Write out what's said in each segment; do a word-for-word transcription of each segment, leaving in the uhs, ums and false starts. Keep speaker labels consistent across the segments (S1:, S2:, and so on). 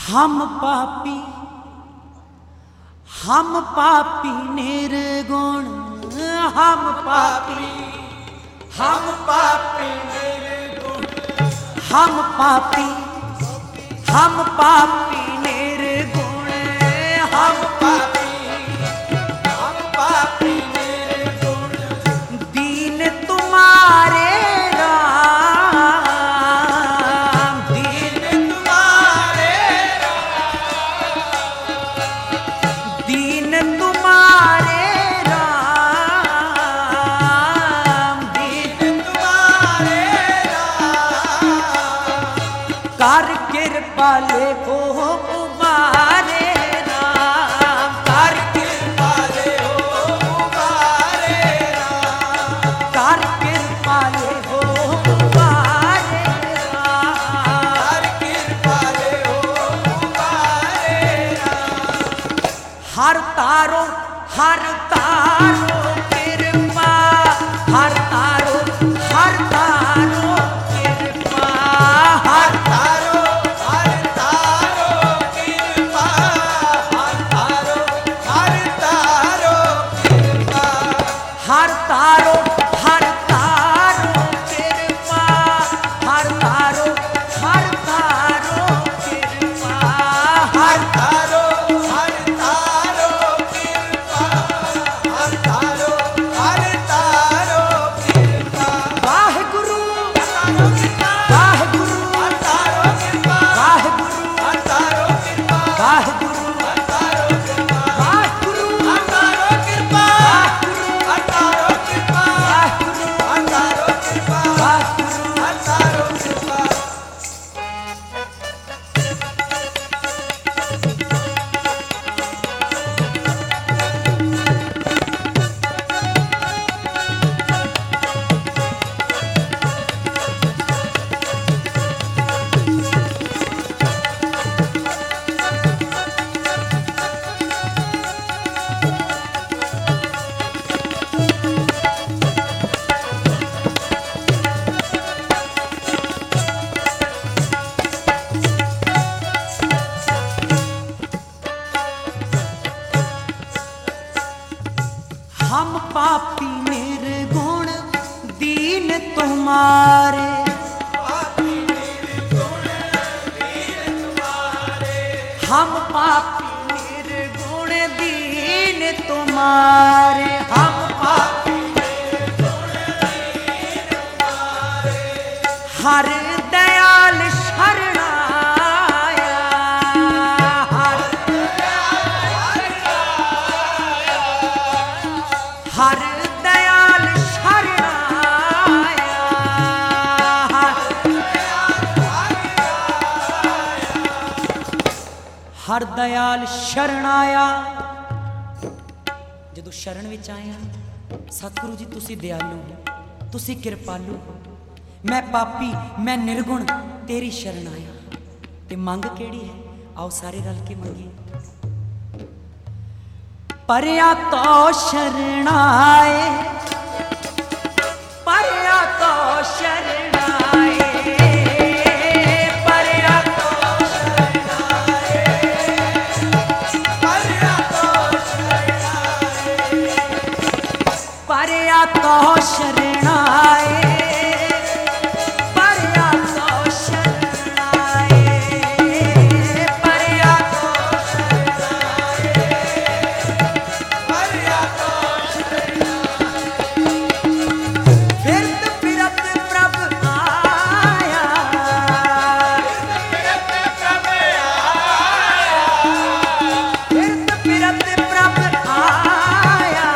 S1: हम पापी हम पापी निर्गुण हम पापी
S2: हम पापी निर्गुण
S1: हम पापी हम पापी निर्गुण
S2: हम पापी हम पापी निर्गुण
S1: दीन तुम्हारे राम
S2: दीन तुम्हारे
S1: दीन तुम्हारे राम दीन
S2: तुम्हारे
S1: कर कृपा लेखो उबारे राम कर
S2: कृपा ले हो उबारे
S1: कर कृपा लेखो उबारे राम
S2: हर कृपा ले हो उबारे
S1: हर तारो हर तारो कृपा हर तारो हर तारो कृपा हर
S2: तारो हर तारो कृपा हर तारो हर तारो कृपा
S1: हर तारो हर तारो कृपा हर तारो हर तारो कृपा हर
S2: तारो हर तारो कृपा हर तारो हर तारो कृपा
S1: वाहिगुरु
S2: तारो कृपा
S1: वाहिगुरु
S2: हर तारो कृपा
S1: वाहिगुरु
S2: हर तारो कृपा
S1: वाहिगुरु
S2: हर तारो कृपा
S1: वाहिगुरु
S2: हर तारो कृपा हर तारो कृपा
S1: वाहिगुरु
S2: हर तारो कृपा
S1: वाहिगुरु
S2: हर तारो कृपा
S1: हम पापी निर्गुण दीन तुम्हारे हम पापी निर्गुण दीन तुम्हारे हम पापी हर दयाल शरणाया हर हर दयाल शरणाया हर दयाल शरणाया ਜਦੋਂ ਸ਼ਰਨ ਵਿੱਚ ਆਇਆ ਸਤਿਗੁਰੂ ਜੀ ਤੁਸੀਂ ਦਿਆਲੂ ਹੋ ਤੁਸੀਂ ਕਿਰਪਾਲੂ ਹੋ ਮੈਂ ਪਾਪੀ ਮੈਂ ਨਿਰਗੁਣ ਤੇਰੀ ਸ਼ਰਨ ਆਇਆ ਤੇ ਮੰਗ ਕਿਹੜੀ ਹੈ ਆਓ ਸਾਰੇ ਰਲ ਕੇ ਮੰਗੀਏ ਪਰਿਆ ਤੋ ਸ਼ਰਣਾਏ ਪਰਿਆ ਤੋ ਸ਼ਰਣਾਏ ਪਰਿਆ ਤੋ
S2: हरिया तो
S1: ਪਰਿਆ ਤੋ ਸ਼ਰਣਾਏ ਪਰਿਆ ਤੋ ਸ਼ਰਣਾਏ ਪਰਿਆ ਤੋ
S2: हरिया तो
S1: ਫਿਰਤ ਫਿਰਤ ਪ੍ਰਭ ਆਇਆ
S2: प्रभ आया
S1: ਫਿਰਤ ਫਿਰਤ ਪ੍ਰਭ ਆਇਆ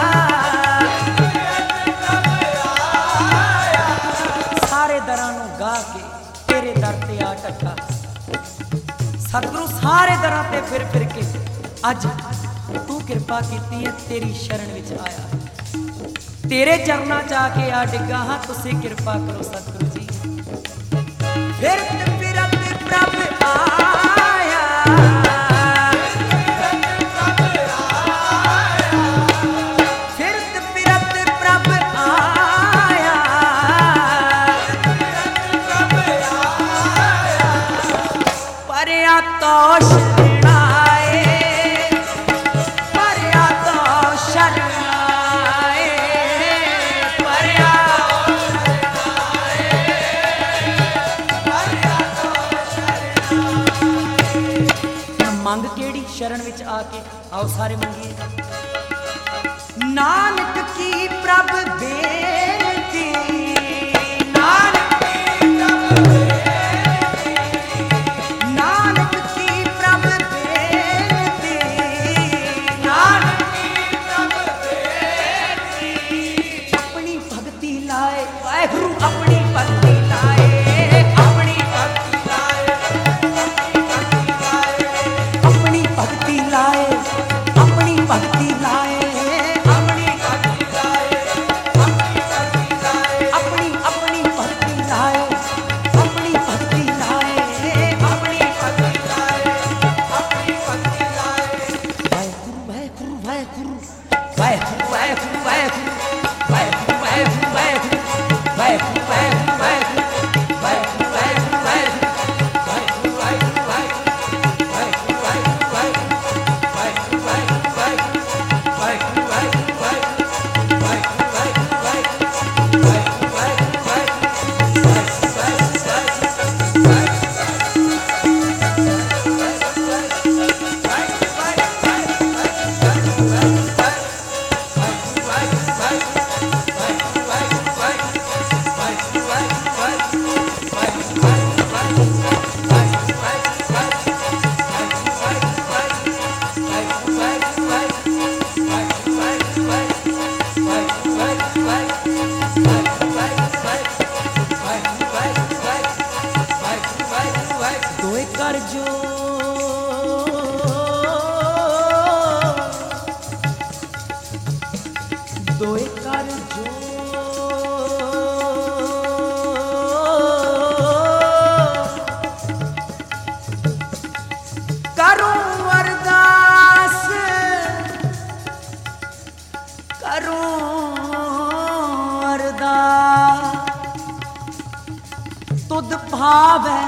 S1: ਸਾਰੇ ਦਰਾਂ ਨੂੰ ਗਾ ਕੇ ਤੇਰੇ ਦਰ ਤੇ ਆ ਟੱਕਾ ਸਤਿਗੁਰੂ ਸਾਰੇ ਦਰਾਂ ਤੇ ਫਿਰ ਫਿਰ ਕੇ ਅੱਜ ਤੂੰ ਕਿਰਪਾ ਕੀਤੀ ਹੈ ਤੇਰੀ ਸ਼ਰਨ ਵਿੱਚ ਆਇਆ ਤੇਰੇ ਚਰਨਾਂ 'ਚ ਆ ਕੇ ਆ ਡਿੱਗਾ ਹਾਂ ਤੁਸੀਂ ਕਿਰਪਾ ਕਰੋ ਸਤਿਗੁਰੂ ਜੀ ਫਿਰਤ ਫਿਰਤ ਪ੍ਰਭ ਆਇਆ ਫਿਰਤ ਫਿਰਤ ਪ੍ਰਭ ਆਇਆ ਪਰਿਆ तो शरणाए, परया तो शरणाए, परया मंग केड़ी शरण विच आके आओ सारे मंगिए। नानक की प्रभ बेनती, नानक की प्रभ बेनती, नानक की प्रभ बेनती, नानक की प्रभ बेनती। अपनी भक्ति लाए वाहिगुरु, अपनी भक्ति लाए, अपनी भक्ति लाए, अपनी भक्ति लाए, अपनी भक्ति लाए, अपनी भक्ति लाए, अपनी अपनी भक्ति लाए, अपनी भक्ति लाए, अपनी भक्ति लाए, अपनी भक्ति लाए। वाहिगुरु वाहिगुरु वाहिगुरु वाहिगुरु वाहिगुरु वाहिगुरु वाहिगुरु वाहिगुरु वाहिगुरु वाहिगुरु वाहिगुरु वाहिगुरु वाहिगुरु वाहिगुरु वाहिगुरु वाहिगुरु दोए कर जो दोए कर जो करूं अरदास, करूं अरदास, तुद भावै,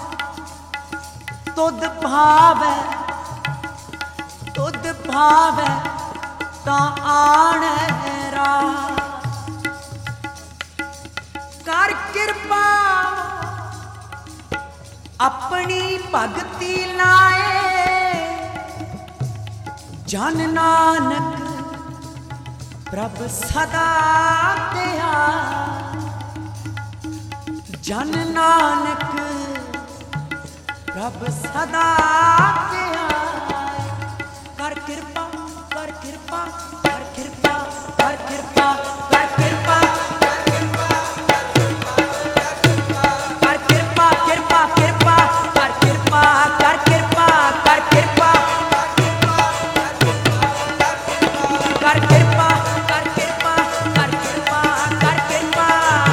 S1: तुद भावै, तुद भावै तां आणे राह। कर किरपा अपनी भगति लाए, जन नानक प्रभ सदा तेहा, जन नानक प्रभ सदा तेहा। कर किरपा, कर किरपा, कर किरपा, कर किरपा, कर किरपा, कर किरपा, कर किरपा, किरपा, किरपा, कर किरपा, कर किरपा, कर किरपा, कर किरपा, कर किरपा, कर किरपा, कर किरपा।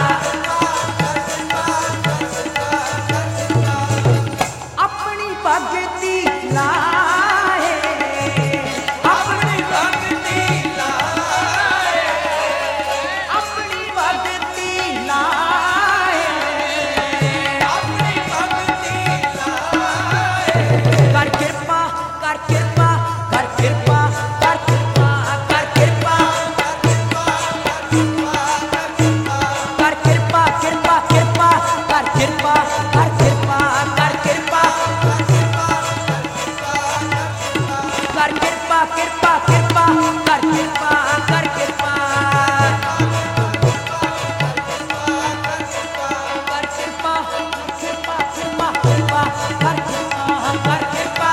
S1: अपनी भगति लाए, अपनी भक्ति लाए, अपनी भक्ति लाए, अपनी भक्ति लाए। कर किरपा, कर किरपा, कर किरपा, कर किरपा, कर किरपा, कर किरपा, किरपा, किरपा, कर किरपा, कर किरपा, कर किरपा, कर किरपा, किरपा, किरपा, कर किरपा, कर किरपा, कर किरपा, किरपा, किरपा, किरपा, कर किरपा, कर किरपा।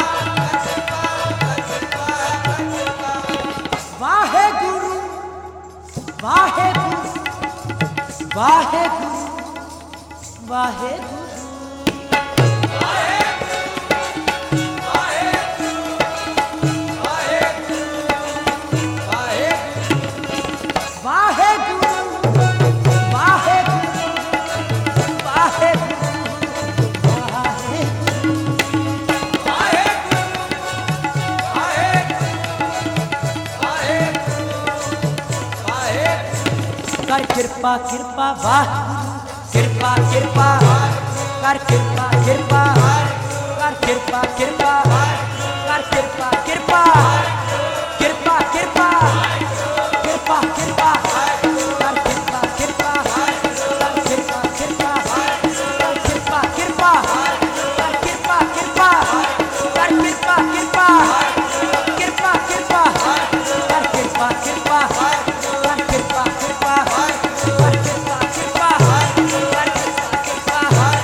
S1: वाहेगुरु, वाहेगुरु, वाहेगुरु, वाहेगुरु। वाहेगुरु, वाहेगुरु, वाहेगुरु, वाहेगुरु। कर किरपा, किरपा, वाहेगुरु, किरपा, किरपा, कर किरपा, किरपा, कर ਕਿਰਪਾ ਕਿਰਪਾ ਕਰ ਕਿਰਪਾ ਕਿਰਪਾ ਕਿਰਪਾ ਕਿਰਪਾ ਕਿਰਪਾ ਕਿਰਪਾ ਕਰ ਕਿਰਪਾ ਕਿਰਪਾ ਕਰ ਕਿਰਪਾ ਕਿਰਪਾ ਕਰ ਕਿਰਪਾ ਕਿਰਪਾ ਕਰ ਕਿਰਪਾ ਕਿਰਪਾ ਕਰ ਕਿਰਪਾ ਕਿਰਪਾ ਕਿਰਪਾ ਕਿਰਪਾ ਕਰ ਕਿਰਪਾ ਕਿਰਪਾ ਕਰ ਕਿਰਪਾ ਕਿਰਪਾ ਕਰ ਕਿਰਪਾ ਕਿਰਪਾ ਕਰ ਕਿਰਪਾ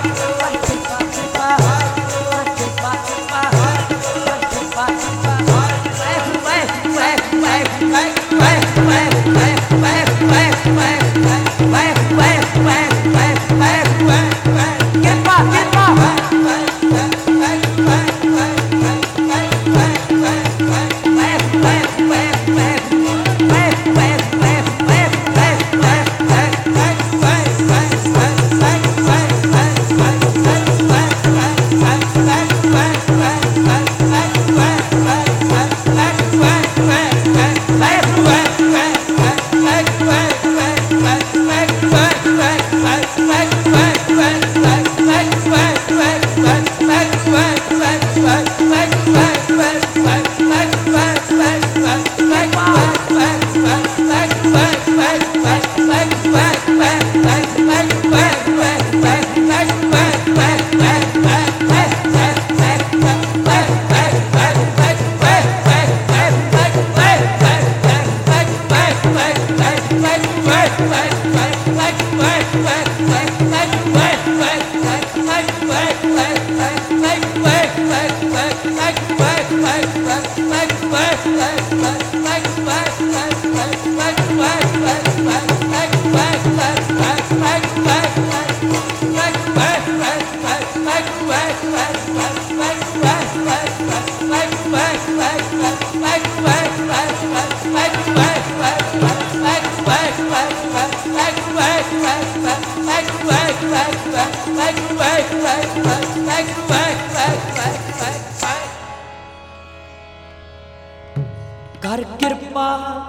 S1: कर कृपा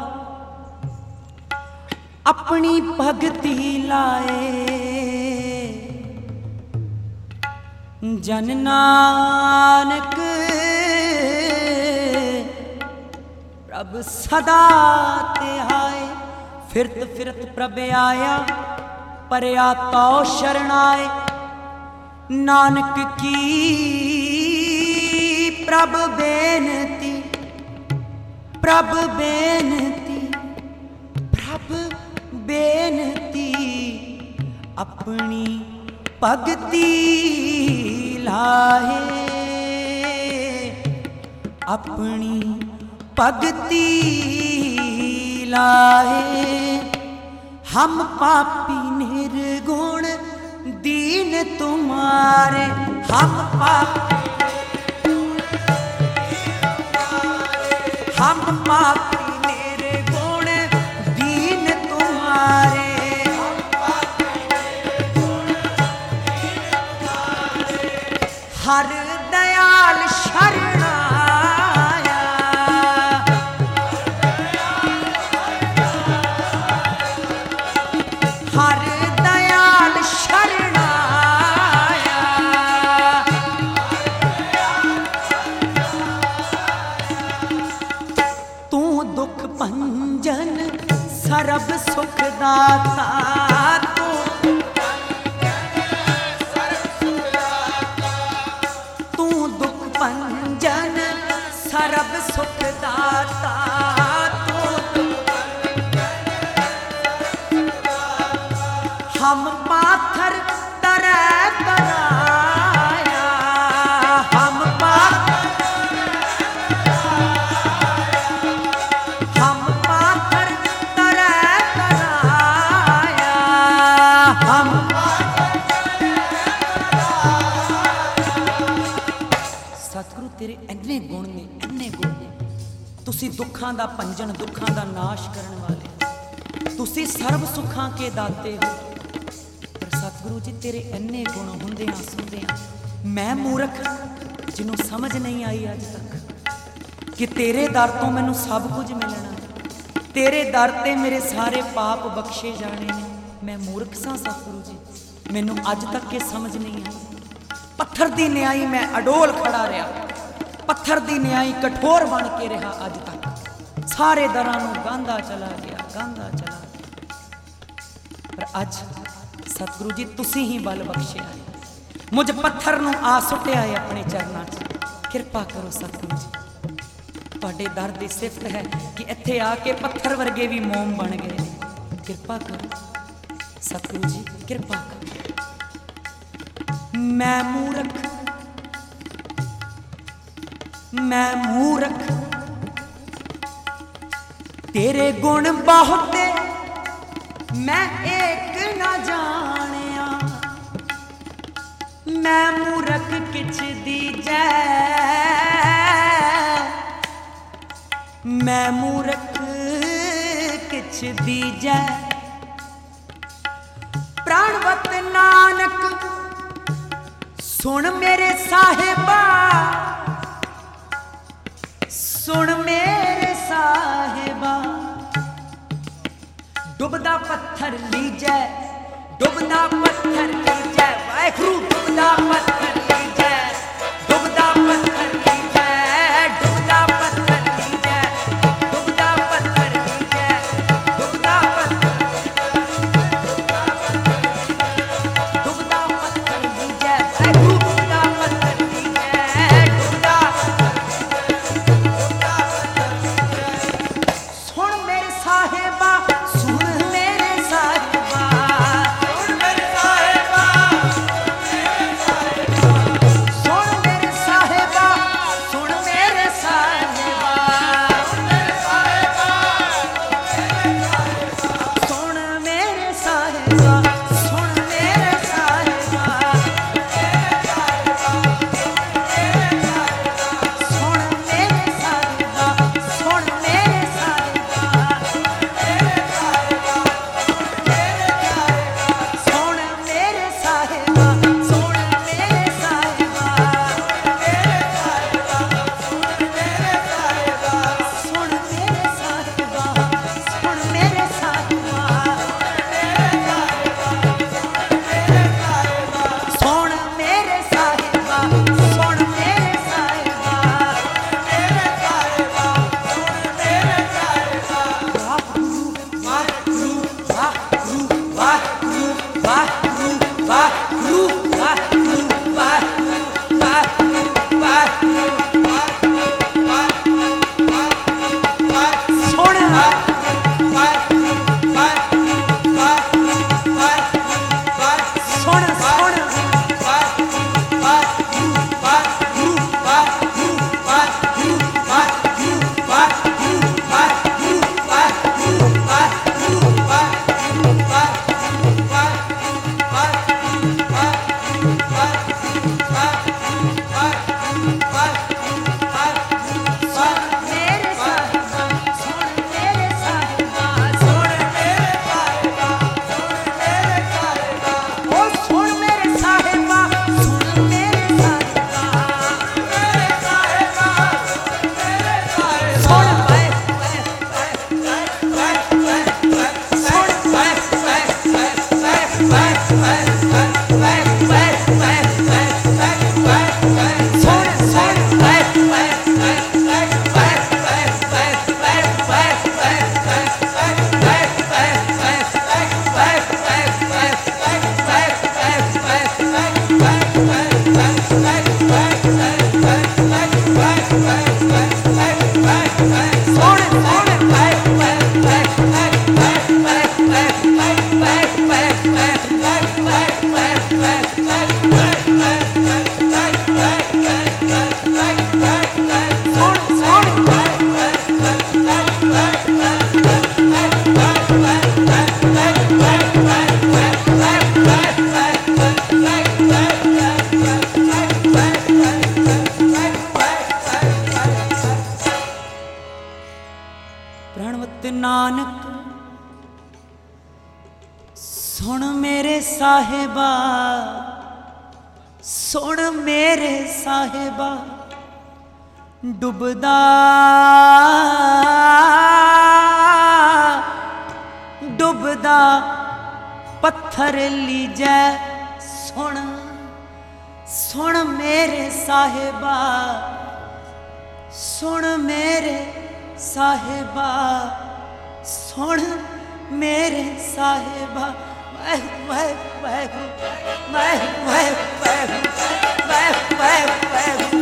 S1: अपनी भगति लाए जन नानक प्रभ सदा तिहाए। फिरत फिरत प्रभ आया परया तो शरणाए नानक की प्रभ बेनती प्रभ बेनती प्रभ बेनती अपनी भगति लाए अपनी भगति लाए। हम पापी निर्गुण दीन तुम्हारे हम पापी हम पापी निर्गुण दीन तुम्हारे हर दयाल शरणाया हर दयाल शरणाया तू दुख भंजन सरब सुख दाता तू तू दुख भंजन सरब सुख दाता तू हम पाथर तरै तराया हम पाथर हम पाथर तरै तराया हम सतगुरु तेरे इन्ने गुण ने इन्ने गुण ने तुसी दुखां दा भंजन दुखां दा नाश करन वाले तुसी सर्व सुखां के दाते हो। सतगुरु जी तेरे इन्ने गुण हुंदियां सुनदियां मैं मूर्ख जिन्हों समझ नहीं आई अज तक कि तेरे दर तो मैनू सब कुछ मिलना तेरे दर ते मेरे सारे पाप बख्शे जाने ने मैं मूर्ख सा सतगुरु जी मैनू अज तक ये समझ नहीं आई पत्थर दी न्याई मैं अडोल खड़ा रहा, पत्थर दी न्याई कठोर बन के रहा अज तक। सारे दरां नूं गांदा चला गया, गांदा चला गया। पर अज सतगुरु जी तुसी ही बल बख्शिया है, मुझ पत्थर नूं आ सुटिया है अपने चरनां च। किरपा करो सतगुरु जी, तुहाडे दर दी सिफत है कि इत्थे आके पत्थर वर्गे भी मोम बन गए। किरपा करो सतगुरु जी, किरपा करो। मैं मूर्ख, मैं मूर्ख, तेरे गुण बहुते मैं एक ना जानिया। मैं मूर्ख किछ दीजै, मैं मूर्ख किछ दीजै। प्राणवत नानक सुन मेरे साहिबा, सुन मेरे साहिबा। डुबदा पत्थर लीजै, डुबदा पत्थर लीजै, वाहिगुरू डुबदा पत्थर लीजै, डुबदा पत्थर लीजै, डुबदा पत्थर लीजै, डुबदा पत्थर लीजै, डुबदा पत्थर, डुबदा पत्थर लीजै, वाहिगुरू डुबदा पत्थर लीजै, डुबदा। सुन मेरे साहिबा, सुन मेरे साहिबा, सुन मेरे साहिबा, सुन मेरे साहिबा, सुन मेरे साहिबा, सुन मेरे साहिबा, सुन मेरे साहिबा, सुन मेरे साहिबा, सुन मेरे साहिबा, सुन मेरे साहिबा, सुन मेरे साहिबा, सुन मेरे साहिबा, सुन मेरे साहिबा, सुन मेरे साहिबा, सुन मेरे साहिबा। वाहिगुरू वाहिगुरू वाहिगुरू वाहिगुरू वाहिगुरू वाहिगुरू वाहिगुरू वाहिगुरू सुन सुन सुन मेरे साहिबा, सुन मेरे साहिबा, सुन मेरे साहिबा, ओ सुन मेरे साहिबा, सुन मेरे साहिबा, सुन वाहे प्रणवत नानक सुन मेरे साहिबा, सुन मेरे साहिबा। डुबदा डुबदा पत्थर लीजै, सुन सुन मेरे साहिबा सुन मेरे साहिबा सुन मेरे साहिबा वह वह वह वह वह वह वह वह